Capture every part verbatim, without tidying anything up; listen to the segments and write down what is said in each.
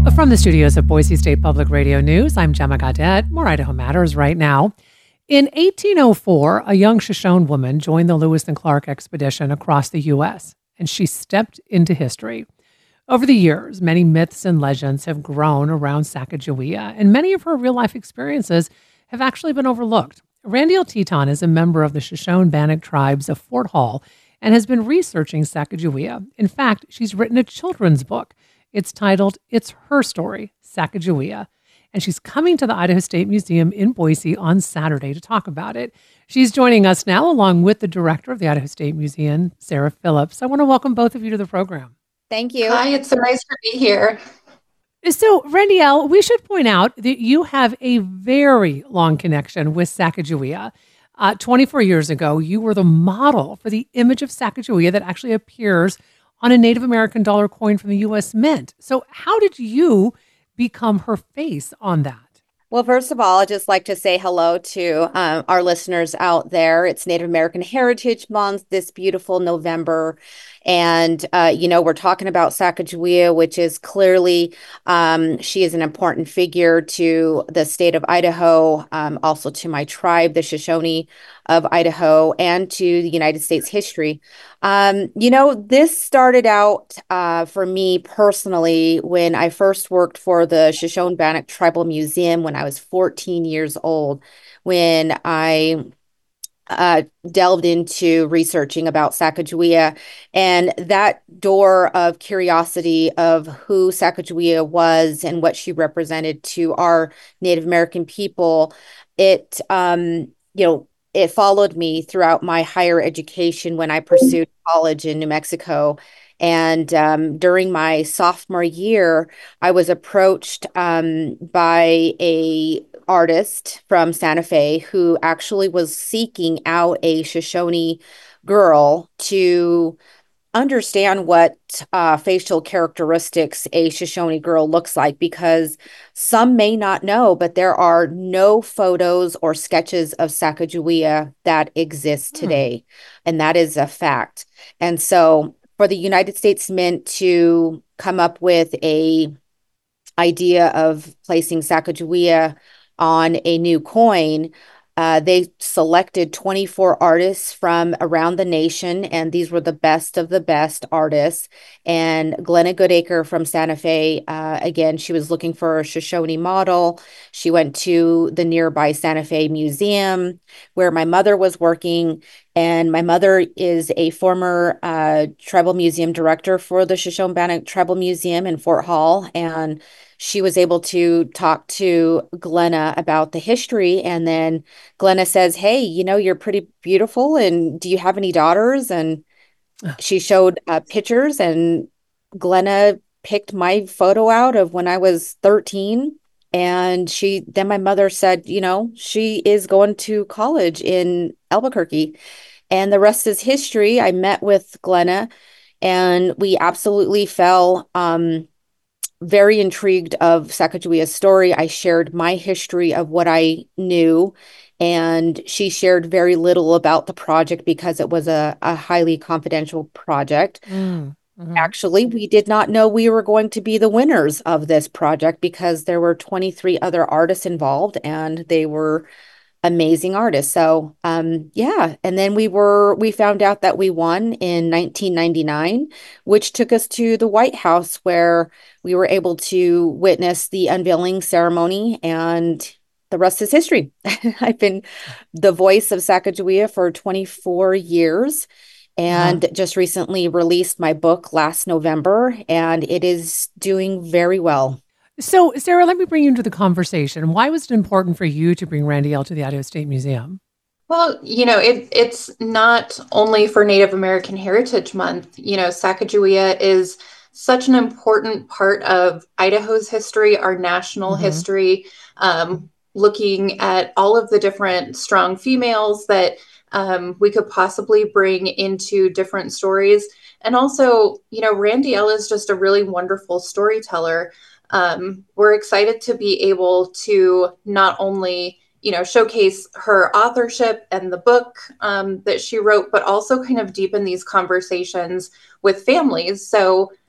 From the studios of Boise State Public Radio News, I'm Gemma Gaudette. More Idaho Matters right now. In eighteen oh four, a young Shoshone woman joined the Lewis and Clark expedition across the U S, and she stepped into history. Over the years, many myths and legends have grown around Sacagawea, and many of her real-life experiences have actually been overlooked. Randiel Teton is a member of the Shoshone-Bannock tribes of Fort Hall and has been researching Sacagawea. In fact, she's written a children's book. It's titled It's Her Story, Sacagawea, and she's coming to the Idaho State Museum in Boise on Saturday to talk about it. She's joining us now along with the director of the Idaho State Museum, Sarah Phillips. I want to welcome both of you to the program. Thank you. Hi, it's so nice to be here. So, Randiel, we should point out that you have a very long connection with Sacagawea. Uh, twenty-four years ago, you were the model for the image of Sacagawea that actually appears on a Native American dollar coin from the U S Mint. So how did you become her face on that? Well, first of all, I'd just like to say hello to um, our listeners out there. It's Native American Heritage Month this beautiful November. And, uh, you know, we're talking about Sacagawea, which is clearly, um, she is an important figure to the state of Idaho, um, also to my tribe, the Shoshone of Idaho, and to the United States history. Um, you know, this started out uh, for me personally when I first worked for the Shoshone-Bannock Tribal Museum when I was fourteen years old, when I uh, delved into researching about Sacagawea, and that door of curiosity of who Sacagawea was and what she represented to our Native American people, it, um, you know, it followed me throughout my higher education when I pursued college in New Mexico. And um, during my sophomore year, I was approached um, by a artist from Santa Fe who actually was seeking out a Shoshone girl to understand what uh, facial characteristics a Shoshone girl looks like, because some may not know, but there are no photos or sketches of Sacagawea that exist today. Hmm. And that is a fact. And so for the United States Mint to come up with a idea of placing Sacagawea on a new coin, Uh, they selected twenty-four artists from around the nation, and these were the best of the best artists. And Glenna Goodacre from Santa Fe, uh, again, she was looking for a Shoshone model. She went to the nearby Santa Fe Museum where my mother was working, and my mother is a former uh, tribal museum director for the Shoshone-Bannock Tribal Museum in Fort Hall, and she was able to talk to Glenna about the history. And then Glenna says, hey, you know, you're pretty beautiful. And do you have any daughters? And she showed uh, pictures, and Glenna picked my photo out of when I was thirteen. And she, then my mother said, you know, she is going to college in Albuquerque. And the rest is history. I met with Glenna, and we absolutely fell um, very intrigued of Sacagawea's story. I shared my history of what I knew, and she shared very little about the project because it was a, a highly confidential project. Mm, mm-hmm. Actually, we did not know we were going to be the winners of this project because there were twenty-three other artists involved, and they were amazing artists. So, um, yeah. And then we were, we found out that we won in nineteen ninety-nine, which took us to the White House, where we were able to witness the unveiling ceremony, and the rest is history. I've been the voice of Sacagawea for twenty-four years, and uh-huh. just recently released my book last November, and it is doing very well. So, Sarah, let me bring you into the conversation. Why was it important for you to bring Randiel to the Idaho State Museum? Well, you know, it, it's not only for Native American Heritage Month. You know, Sacagawea is such an important part of Idaho's history, our national mm-hmm. history, um, looking at all of the different strong females that um, we could possibly bring into different stories. And also, you know, Randiel is just a really wonderful storyteller. Um, we're excited to be able to not only, you know, showcase her authorship and the book um, that she wrote, but also kind of deepen these conversations with families. So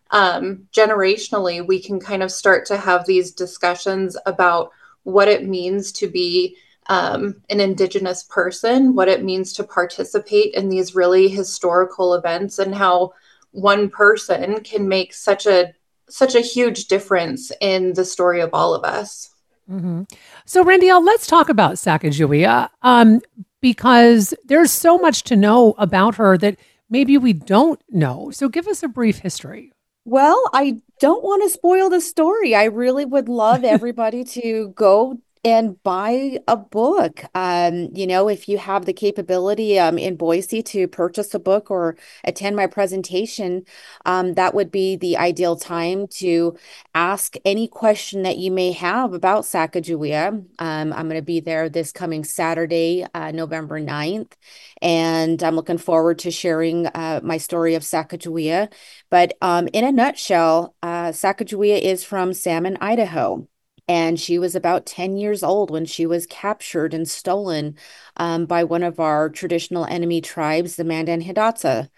um, generationally, we can kind of start to have these discussions about what it means to be um, an Indigenous person, what it means to participate in these really historical events, and how one person can make such a such a huge difference in the story of all of us. Mm-hmm. So, Randiel, let's talk about Sacagawea, um, because there's so much to know about her that maybe we don't know. So give us a brief history. Well, I don't want to spoil the story. I really would love everybody to go and buy a book. Um, you know, if you have the capability um, in Boise to purchase a book or attend my presentation, um, that would be the ideal time to ask any question that you may have about Sacagawea. Um, I'm going to be there this coming Saturday, uh, November ninth, and I'm looking forward to sharing uh, my story of Sacagawea. But um, in a nutshell, uh, Sacagawea is from Salmon, Idaho. And she was about ten years old when she was captured and stolen um, by one of our traditional enemy tribes, the Mandan Hidatsa.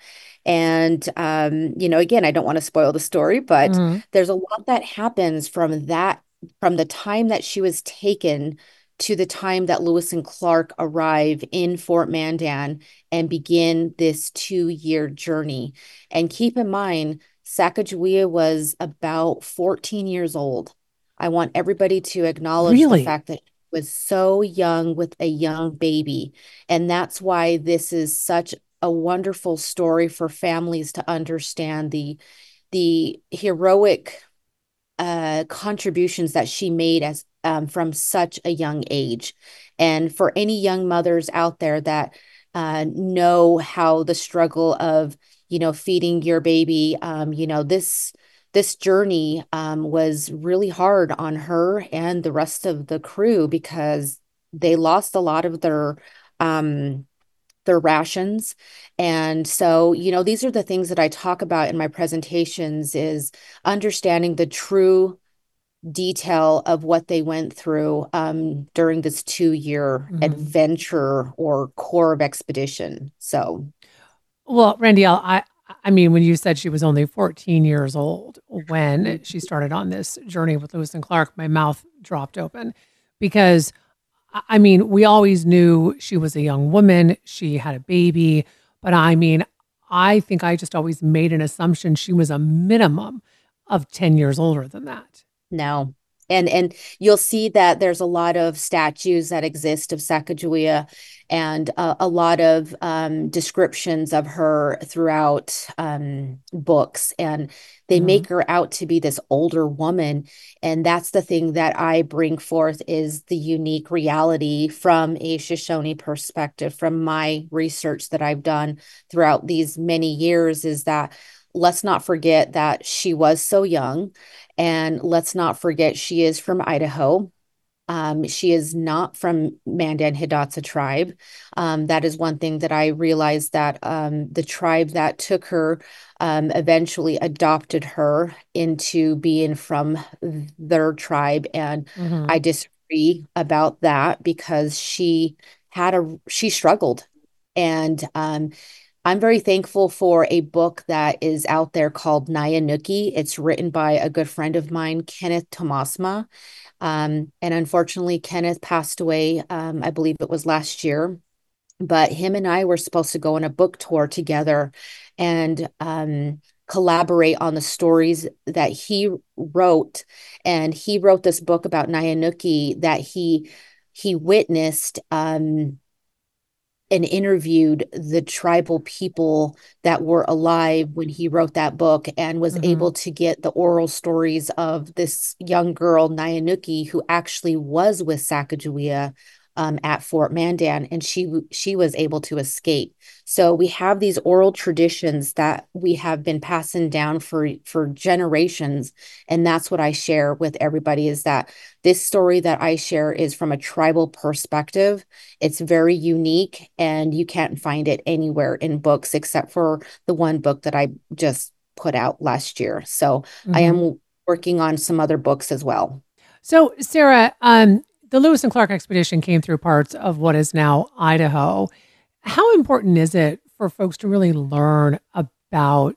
And, um, you know, again, I don't want to spoil the story, but mm-hmm. there's a lot that happens from that, from the time that she was taken to the time that Lewis and Clark arrive in Fort Mandan and begin this two-year journey. And keep in mind, Sacagawea was about fourteen years old. I want everybody to acknowledge really? the fact that she was so young with a young baby. And that's why this is such a wonderful story for families to understand the, the heroic uh, contributions that she made as um, from such a young age. And for any young mothers out there that uh, know how the struggle of, you know, feeding your baby, um, you know, this This journey um, was really hard on her and the rest of the crew because they lost a lot of their um, their rations. And so, you know, these are the things that I talk about in my presentations, is understanding the true detail of what they went through um, during this two-year mm-hmm. adventure or Corps of Expedition. So, well, Randiel, I I mean, when you said she was only fourteen years old when she started on this journey with Lewis and Clark, my mouth dropped open because, I mean, we always knew she was a young woman. She had a baby. But I mean, I think I just always made an assumption she was a minimum of ten years older than that. No. And and you'll see that there's a lot of statues that exist of Sacagawea and uh, a lot of um, descriptions of her throughout um, books. And they mm-hmm. make her out to be this older woman. And that's the thing that I bring forth, is the unique reality from a Shoshone perspective, from my research that I've done throughout these many years, is that let's not forget that she was so young. And let's not forget, she is from Idaho. Um, she is not from Mandan Hidatsa tribe. Um, that is one thing that I realized, that um, the tribe that took her um, eventually adopted her into being from their tribe. And mm-hmm. I disagree about that, because she had a, she struggled. And um, I'm very thankful for a book that is out there called Nyanuki. It's written by a good friend of mine, Kenneth Tomasma. Um, and unfortunately, Kenneth passed away, um, I believe it was last year. But him and I were supposed to go on a book tour together and um, collaborate on the stories that he wrote. And he wrote this book about Nyanuki that he, he witnessed um, and interviewed the tribal people that were alive when he wrote that book, and was mm-hmm. able to get the oral stories of this young girl, Nyanuki, who actually was with Sacagawea um, at Fort Mandan, and she she was able to escape. So we have these oral traditions that we have been passing down for, for generations. And that's what I share with everybody, is that this story that I share is from a tribal perspective. It's very unique, and you can't find it anywhere in books except for the one book that I just put out last year. So mm-hmm. I am working on some other books as well. So Sarah, um, the Lewis and Clark expedition came through parts of what is now Idaho. How important is it for folks to really learn about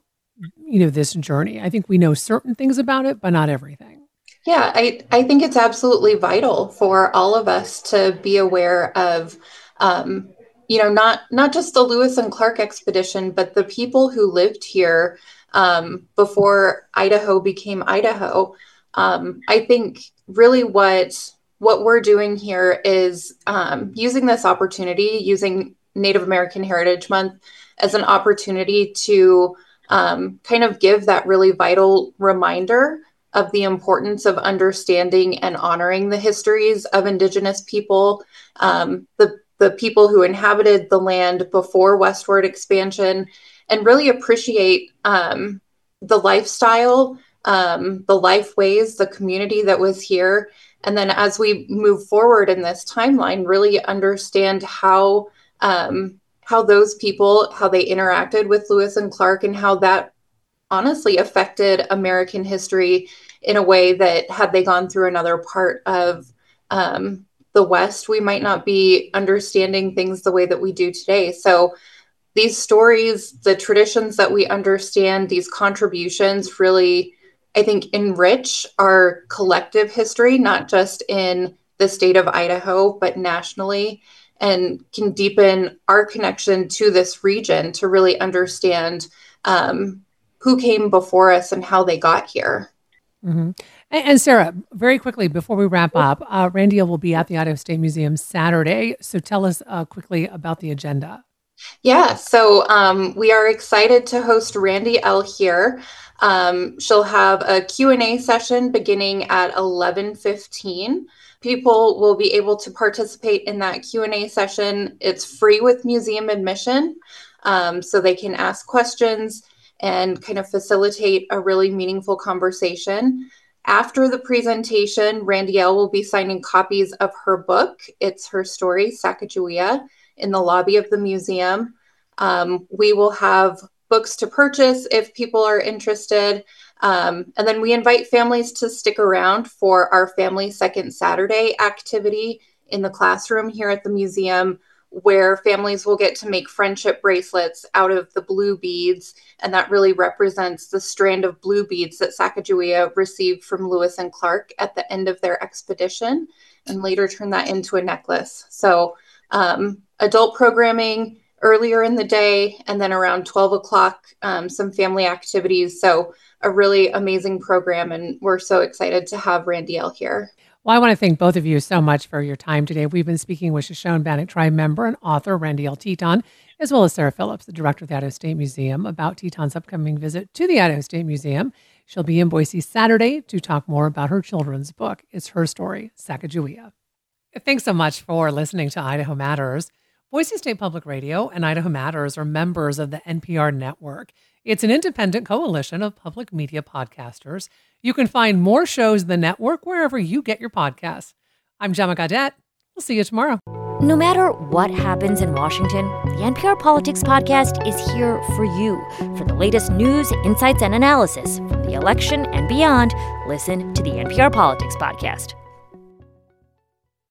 you know, this journey? I think we know certain things about it, but not everything. Yeah, I, I think it's absolutely vital for all of us to be aware of, um, you know, not not just the Lewis and Clark expedition, but the people who lived here um, before Idaho became Idaho. Um, I think really what what we're doing here is um, using this opportunity, using Native American Heritage Month as an opportunity to um, kind of give that really vital reminder of the importance of understanding and honoring the histories of Indigenous people, um, the, the people who inhabited the land before westward expansion, and really appreciate um, the lifestyle, um, the life ways, the community that was here. And then as we move forward in this timeline, really understand how um, how those people, how they interacted with Lewis and Clark, and how that honestly affected American history in a way that had they gone through another part of um, the West, we might not be understanding things the way that we do today. So these stories, the traditions that we understand, these contributions really, I think, enrich our collective history, not just in the state of Idaho, but nationally, and can deepen our connection to this region to really understand um, who came before us and how they got here. Mm-hmm. And, and Sarah, very quickly, before we wrap up, uh, Randy will be at the Idaho State Museum Saturday. So tell us uh, quickly about the agenda. Yeah, so um, we are excited to host Randy L. here. Um, she'll have a Q and A session beginning at eleven fifteen. People will be able to participate in that Q and A session. It's free with museum admission, um, so they can ask questions and kind of facilitate a really meaningful conversation. After the presentation, Randy L. will be signing copies of her book. It's her story, Sacagawea, in the lobby of the museum. Um, we will have books to purchase if people are interested. Um, and then we invite families to stick around for our Family Second Saturday activity in the classroom here at the museum, where families will get to make friendship bracelets out of the blue beads. And that really represents the strand of blue beads that Sacagawea received from Lewis and Clark at the end of their expedition, and later turned that into a necklace. So um, adult programming earlier in the day, and then around twelve o'clock, um, some family activities. So a really amazing program, and we're so excited to have Randy L. here. Well, I want to thank both of you so much for your time today. We've been speaking with Shoshone-Bannock Tribe member and author Randy L. Teton, as well as Sarah Phillips, the director of the Idaho State Museum, about Teton's upcoming visit to the Idaho State Museum. She'll be in Boise Saturday to talk more about her children's book. It's her story, Sacagawea. Thanks so much for listening to Idaho Matters. Boise State Public Radio and Idaho Matters are members of the N P R network. It's an independent coalition of public media podcasters. You can find more shows in the network wherever you get your podcasts. I'm Gemma Gaudette. We'll see you tomorrow. No matter what happens in Washington, the N P R Politics Podcast is here for you. For the latest news, insights, and analysis from the election and beyond, listen to the N P R Politics Podcast.